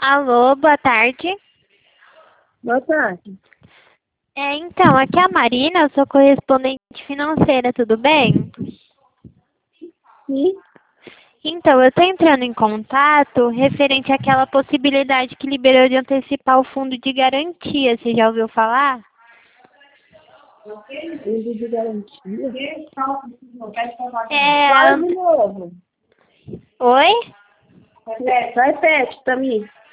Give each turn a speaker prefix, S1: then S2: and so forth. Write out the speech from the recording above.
S1: Alô, boa tarde.
S2: Boa tarde.
S1: Então, aqui é a Marina, eu sou correspondente financeira, tudo bem?
S2: Sim,
S1: Então, eu estou entrando em contato referente àquela possibilidade que liberou de antecipar o fundo de garantia, você já ouviu falar?
S2: fundo de garantia.
S1: É...
S2: Fala de novo.
S1: Oi?
S2: Repete pra mim.